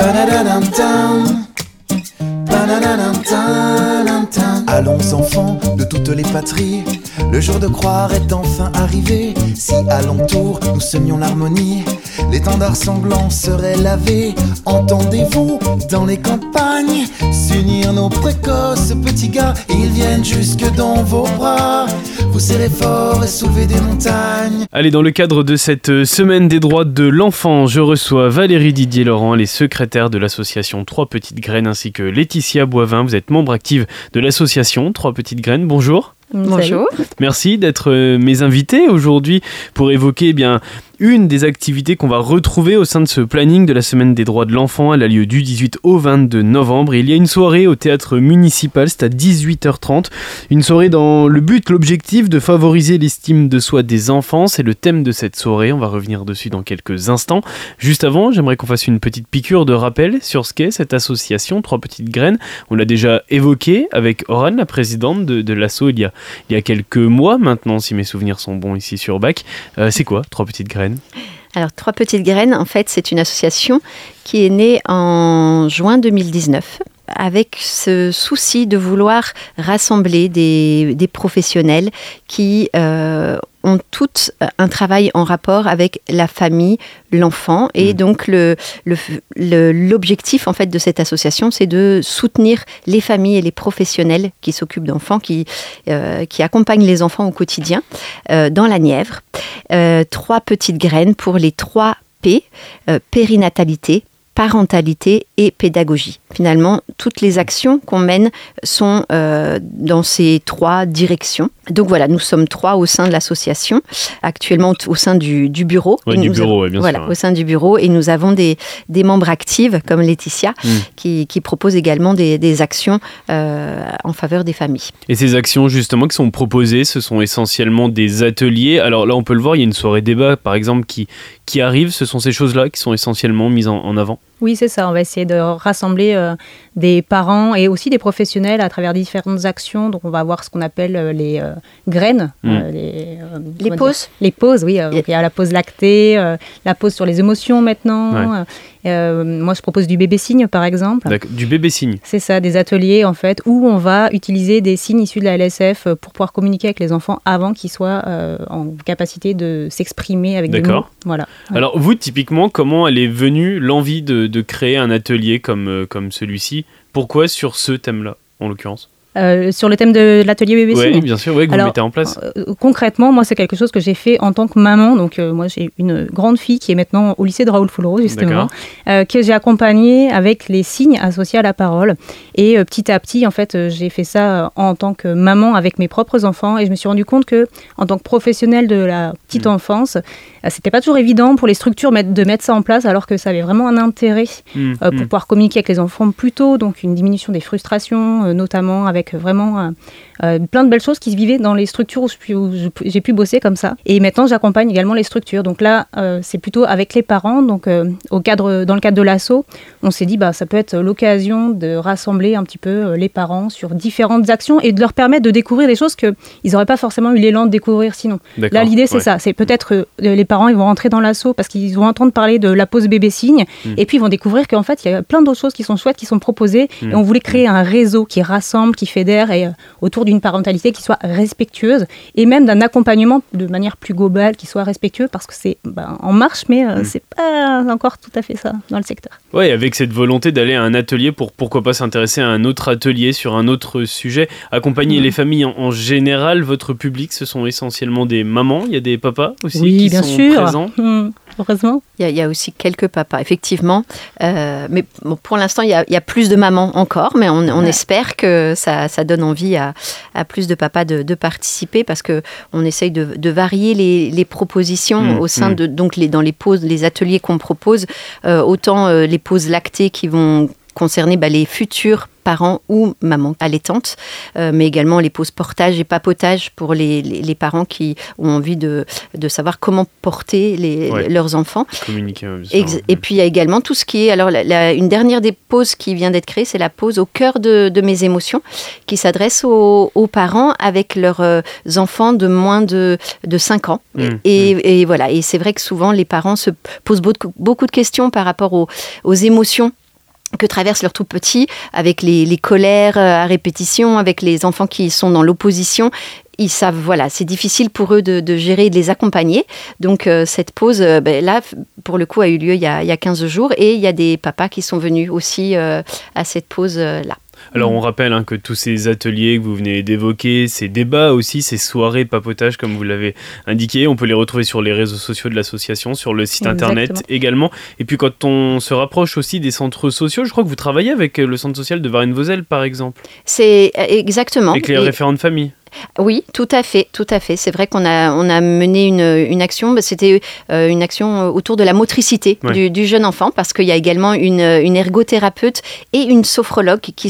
Allons enfants de toutes les patries, le jour de croire est enfin arrivé. Si à l'entour nous semions l'harmonie, l'étendard sanglant serait lavé. Entendez-vous dans les campagnes s'unir nos précoces petits gars, et ils viennent jusque dans vos bras, vous serrez fort et soulevez des montagnes. Allez, dans le cadre de cette semaine des droits de l'enfant, je reçois Valérie Didier-Laurent, les secrétaires de l'association Trois Petites Graines, ainsi que Laetitia Boivin. Vous êtes membre active de l'association Trois Petites Graines. Bonjour. Bonjour. Merci d'être mes invités aujourd'hui pour évoquer une des activités qu'on va retrouver au sein de ce planning de la semaine des droits de l'enfant. Elle a lieu du 18 au 22 novembre. Et il y a une soirée au théâtre municipal, c'est à 18h30. Une soirée dans l'objectif de favoriser l'estime de soi des enfants. C'est le thème de cette soirée. On va revenir dessus dans quelques instants. Juste avant, j'aimerais qu'on fasse une petite piqûre de rappel sur ce qu'est cette association Trois Petites Graines. On l'a déjà évoqué avec Oran, la présidente de l'asso, il y a quelques mois maintenant, si mes souvenirs sont bons ici sur BAC. C'est quoi Trois Petites Graines ? Alors, Trois Petites Graines, en fait, c'est une association qui est née en juin 2019 avec ce souci de vouloir rassembler des professionnels qui ont toutes un travail en rapport avec la famille, l'enfant. Et donc, l'objectif, en fait, de cette association, c'est de soutenir les familles et les professionnels qui s'occupent d'enfants, qui accompagnent les enfants au quotidien dans la Nièvre. Trois petites graines pour les 3 P, périnatalité, parentalité et pédagogie. Finalement, toutes les actions qu'on mène sont dans ces 3 directions. Donc voilà, nous sommes 3 au sein de l'association, actuellement au sein du bureau. Oui, bien sûr. Voilà, au sein du bureau. Et nous avons des membres actives, comme Laetitia, qui proposent également des actions en faveur des familles. Et ces actions, justement, qui sont proposées, ce sont essentiellement des ateliers. Alors là, on peut le voir, il y a une soirée débat, par exemple, qui arrive. Ce sont ces choses-là qui sont essentiellement mises en avant. Oui, c'est ça. On va essayer de rassembler des parents et aussi des professionnels à travers différentes actions. Donc, on va avoir ce qu'on appelle les graines. Les pauses. Les pauses, oui. Il y a la pause lactée, la pause sur les émotions maintenant. Ouais. Moi, je propose du bébé signe, par exemple. D'accord. Du bébé signe. C'est ça, des ateliers, en fait, où on va utiliser des signes issus de la LSF pour pouvoir communiquer avec les enfants avant qu'ils soient en capacité de s'exprimer avec des mots. Voilà. Alors, vous, typiquement, comment elle est venue l'envie de créer un atelier comme celui-ci? Pourquoi sur ce thème-là, en l'occurrence? Sur le thème de l'atelier bébé signe. Oui, bien sûr, que vous mettez en place. Concrètement, moi, c'est quelque chose que j'ai fait en tant que maman. Donc, moi, j'ai une grande fille qui est maintenant au lycée de Raoul Foulreau, justement, que j'ai accompagnée avec les signes associés à la parole. Et petit à petit, en fait, j'ai fait ça en tant que maman avec mes propres enfants. Et je me suis rendu compte que, en tant que professionnelle de la petite enfance, c'était pas toujours évident pour les structures de mettre ça en place, alors que ça avait vraiment un intérêt pour pouvoir communiquer avec les enfants plus tôt. Donc, une diminution des frustrations, notamment avec vraiment plein de belles choses qui se vivaient dans les structures où j'ai pu bosser comme ça. Et maintenant, j'accompagne également les structures. Donc là, c'est plutôt avec les parents. Donc, dans le cadre de l'asso, on s'est dit ça peut être l'occasion de rassembler un petit peu les parents sur différentes actions et de leur permettre de découvrir des choses qu'ils n'auraient pas forcément eu l'élan de découvrir sinon. D'accord. Là, l'idée, c'est ça. C'est peut-être les parents, ils vont rentrer dans l'asso parce qu'ils vont entendre parler de la pause bébé signe et puis ils vont découvrir qu'en fait, il y a plein d'autres choses qui sont chouettes, qui sont proposées. Et on voulait créer un réseau qui rassemble, qui fédère et autour d'une parentalité qui soit respectueuse et même d'un accompagnement de manière plus globale qui soit respectueux parce que c'est en marche mais c'est pas encore tout à fait ça dans le secteur. Oui, avec cette volonté d'aller à un atelier pour pourquoi pas s'intéresser à un autre atelier sur un autre sujet, accompagner les familles en général. Votre public, ce sont essentiellement des mamans, il y a des papas aussi qui bien sont sûr. présents. Heureusement. Il y a aussi quelques papas, effectivement. Mais pour l'instant, il y a plus de mamans encore, mais on espère que ça donne envie à plus de papas de participer parce qu'on essaye de varier les propositions au sein dans les pauses, les ateliers qu'on propose, autant les pauses lactées qui vont concerner les futurs parents ou mamans allaitantes, mais également les pauses portage et papotage pour les parents qui ont envie de savoir comment porter leurs enfants. Communiquer. Et puis il y a également tout ce qui est... Alors une dernière des pauses qui vient d'être créée, c'est la pause au cœur de mes émotions, qui s'adresse aux parents avec leurs enfants de moins de 5 ans. Et voilà, et c'est vrai que souvent les parents se posent beaucoup de questions par rapport aux émotions que traversent leurs tout petits, avec les colères à répétition, avec les enfants qui sont dans l'opposition. Ils savent, voilà, c'est difficile pour eux de gérer et de les accompagner. Donc, cette pause, là, pour le coup, a eu lieu il y a 15 jours. Et il y a des papas qui sont venus aussi à cette pause-là. Alors on rappelle que tous ces ateliers que vous venez d'évoquer, ces débats aussi, ces soirées papotage comme vous l'avez indiqué, on peut les retrouver sur les réseaux sociaux de l'association, sur le site internet également. Et puis quand on se rapproche aussi des centres sociaux, je crois que vous travaillez avec le centre social de Varennes-Vauzelles par exemple. C'est exactement. Avec les référents de famille. Oui, tout à fait. C'est vrai qu'on a mené une action, c'était une action autour de la motricité du jeune enfant, parce qu'il y a également une ergothérapeute et une sophrologue qui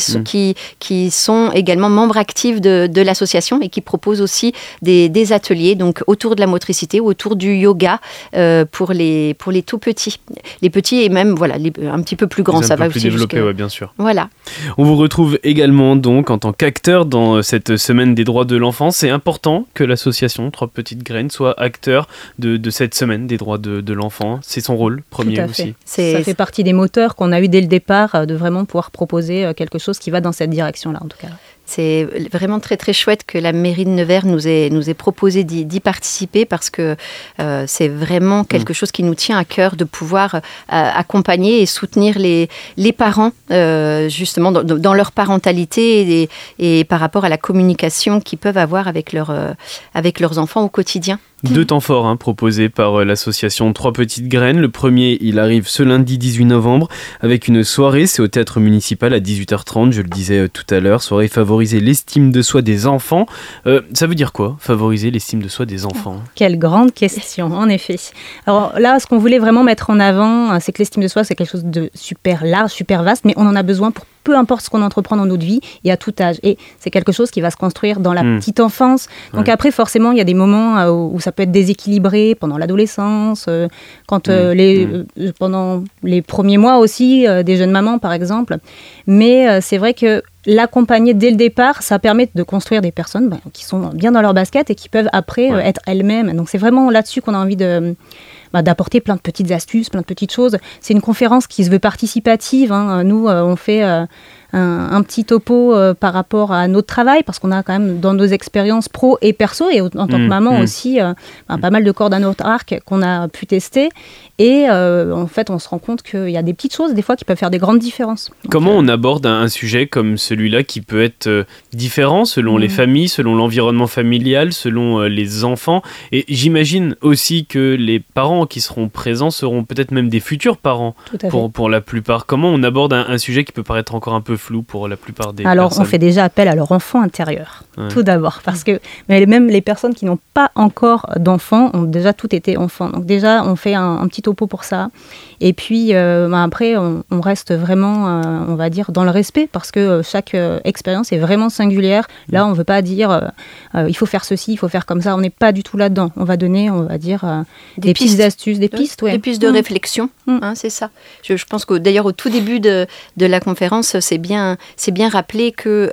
sont également membres actifs de l'association et qui proposent aussi des ateliers donc autour de la motricité ou autour du yoga pour les tout petits. Les petits et même un petit peu plus grands, ça va aussi développer, bien sûr. Voilà. On vous retrouve également donc en tant qu'acteur dans cette semaine des droits de l'enfant. C'est important que l'association Trois Petites Graines soit acteur de cette semaine des droits de l'enfant. C'est son rôle premier aussi. Ça fait partie des moteurs qu'on a eu dès le départ de vraiment pouvoir proposer quelque chose qui va dans cette direction-là en tout cas. C'est vraiment très très chouette que la mairie de Nevers nous ait proposé d'y participer parce que c'est vraiment quelque chose qui nous tient à cœur de pouvoir accompagner et soutenir les parents justement dans leur parentalité et par rapport à la communication qu'ils peuvent avoir avec leurs enfants au quotidien. 2 temps forts proposés par l'association Trois Petites Graines. Le premier, il arrive ce lundi 18 novembre avec une soirée, c'est au théâtre municipal à 18h30, je le disais tout à l'heure, soirée favoriser l'estime de soi des enfants. Ça veut dire quoi, favoriser l'estime de soi des enfants ? Quelle grande question, en effet. Alors là, ce qu'on voulait vraiment mettre en avant, c'est que l'estime de soi, c'est quelque chose de super large, super vaste, mais on en a besoin pour peu importe ce qu'on entreprend dans notre vie et à tout âge. Et c'est quelque chose qui va se construire dans la petite enfance. Donc après, forcément, il y a des moments où ça peut être déséquilibré pendant l'adolescence, pendant les premiers mois aussi des jeunes mamans, par exemple. Mais c'est vrai que l'accompagner dès le départ, ça permet de construire des personnes qui sont bien dans leur basket et qui peuvent après être elles-mêmes. Donc c'est vraiment là-dessus qu'on a envie d'apporter plein de petites astuces, plein de petites choses. C'est une conférence qui se veut participative. Nous, on fait un petit topo par rapport à notre travail, parce qu'on a quand même dans nos expériences pro et perso, et en tant que maman aussi, pas mal de cordes à notre arc qu'on a pu tester. Et en fait, on se rend compte qu'il y a des petites choses, des fois, qui peuvent faire des grandes différences. Donc, comment on aborde un sujet comme celui-là qui peut être différent selon les familles, selon l'environnement familial, selon les enfants? Et j'imagine aussi que les parents qui seront présents seront peut-être même des futurs parents pour la plupart. Comment on aborde un sujet qui peut paraître encore un peu flou pour la plupart des personnes? On fait déjà appel à leur enfant intérieur, tout d'abord, parce que même les personnes qui n'ont pas encore d'enfants ont déjà tout été enfants. Donc déjà, on fait un petit topo pour ça. Et puis, après, on reste vraiment, on va dire, dans le respect, parce que chaque expérience est vraiment singulière. Là, on ne veut pas dire, il faut faire ceci, il faut faire comme ça. On n'est pas du tout là-dedans. On va donner, on va dire, des pistes d'astuces, des pistes de réflexion, c'est ça. Je pense que d'ailleurs, au tout début de la conférence, c'est bien rappelé que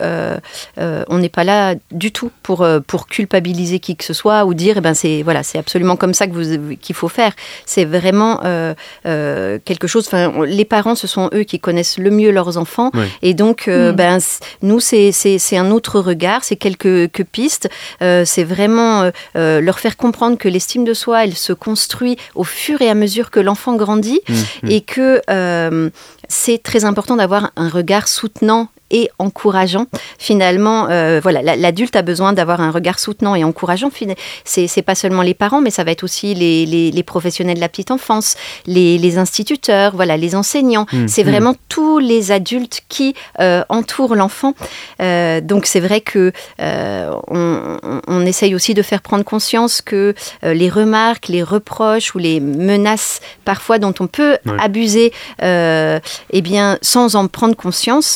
on n'est pas là du tout pour culpabiliser qui que ce soit ou dire c'est absolument comme ça qu'il faut faire. C'est vraiment quelque chose. Les parents, ce sont eux qui connaissent le mieux leurs enfants, et donc nous c'est un autre regard, c'est quelques pistes. C'est vraiment leur faire comprendre que l'estime de soi, elle se construit au fur et à mesure que l'enfant grandit, et que c'est très important d'avoir un regard soutenant et encourageant. Finalement, l'adulte a besoin d'avoir un regard soutenant et encourageant. C'est pas seulement les parents, mais ça va être aussi les professionnels de la petite enfance, les instituteurs, les enseignants. C'est vraiment tous les adultes qui entourent l'enfant. Donc c'est vrai que on essaye aussi de faire prendre conscience que les remarques, les reproches ou les menaces parfois dont on peut abuser, sans en prendre conscience,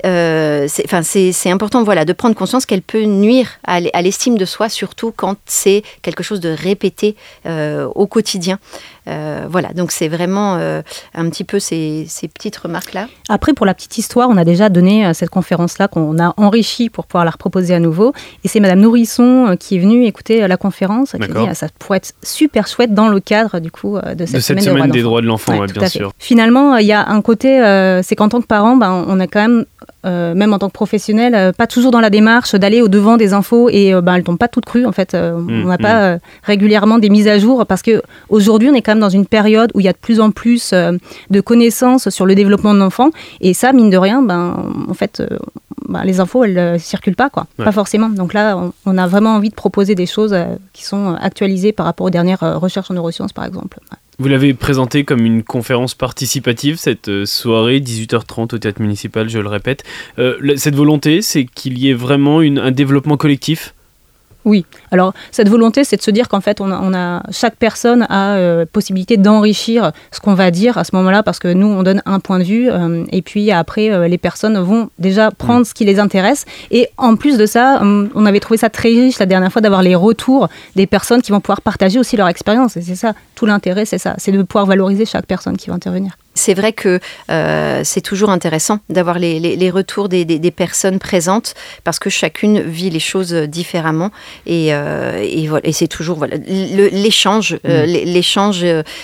c'est important de prendre conscience qu'elle peut nuire à l'estime de soi, surtout quand c'est quelque chose de répété au quotidien. Voilà, donc c'est vraiment un petit peu ces petites remarques-là. Après, pour la petite histoire, on a déjà donné cette conférence-là qu'on a enrichie pour pouvoir la reproposer à nouveau. Et c'est Madame Nourrisson qui est venue écouter la conférence, qui dit ça pourrait être super chouette dans le cadre du coup de cette semaine des droits de l'enfant, bien sûr. Finalement, il y a un côté, c'est qu'en tant que parent, on a quand même en tant que professionnel, pas toujours dans la démarche d'aller au-devant des infos et elles tombent pas toutes crues en fait. On n'a pas régulièrement des mises à jour parce qu'aujourd'hui on est quand même dans une période où il y a de plus en plus de connaissances sur le développement de l'enfant et ça, mine de rien, en fait, les infos elles circulent pas quoi, pas forcément. Donc là, on a vraiment envie de proposer des choses qui sont actualisées par rapport aux dernières recherches en neurosciences par exemple. Vous l'avez présenté comme une conférence participative, cette soirée, 18h30 au Théâtre Municipal, je le répète. Cette volonté, c'est qu'il y ait vraiment un développement collectif ? Oui, alors cette volonté, c'est de se dire qu'en fait, chaque personne a possibilité d'enrichir ce qu'on va dire à ce moment-là, parce que nous, on donne un point de vue, et puis après, les personnes vont déjà prendre ce qui les intéresse. Et en plus de ça, on avait trouvé ça très riche la dernière fois d'avoir les retours des personnes qui vont pouvoir partager aussi leur expérience. Et c'est ça, tout l'intérêt, c'est ça, c'est de pouvoir valoriser chaque personne qui va intervenir. C'est vrai que c'est toujours intéressant d'avoir les retours des personnes présentes parce que chacune vit les choses différemment et c'est toujours l'échange. L'échange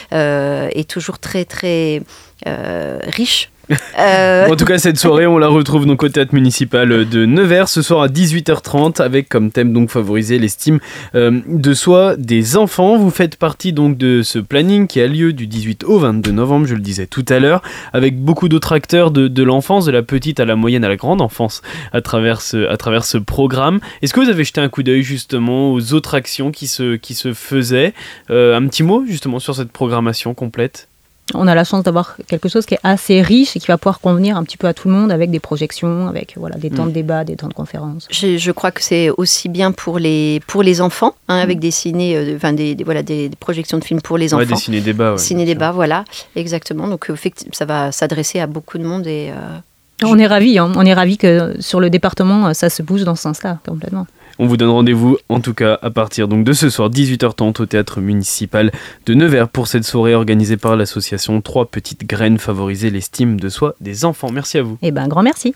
est toujours très très riche. En tout cas, cette soirée, on la retrouve donc au Théâtre Municipal de Nevers ce soir à 18h30 avec comme thème donc favoriser l'estime de soi des enfants. Vous faites partie donc de ce planning qui a lieu du 18 au 22 novembre, je le disais tout à l'heure, avec beaucoup d'autres acteurs de l'enfance, de la petite à la moyenne à la grande enfance à travers ce programme. Est-ce que vous avez jeté un coup d'œil justement aux autres actions qui se faisaient un petit mot justement sur cette programmation complète? On a la chance d'avoir quelque chose qui est assez riche et qui va pouvoir convenir un petit peu à tout le monde avec des projections, avec des temps de débat, des temps de conférences. Je crois que c'est aussi bien pour les enfants, avec des des projections de films pour les enfants. Des ciné-débats. Ciné-débats, voilà, exactement. Donc ça va s'adresser à beaucoup de monde et... On est ravis que sur le département, ça se bouge dans ce sens-là, complètement. On vous donne rendez-vous, en tout cas, à partir donc de ce soir, 18h30, au Théâtre Municipal de Nevers, pour cette soirée organisée par l'association 3 Petites Graines, favoriser l'estime de soi des enfants. Merci à vous. Un grand merci.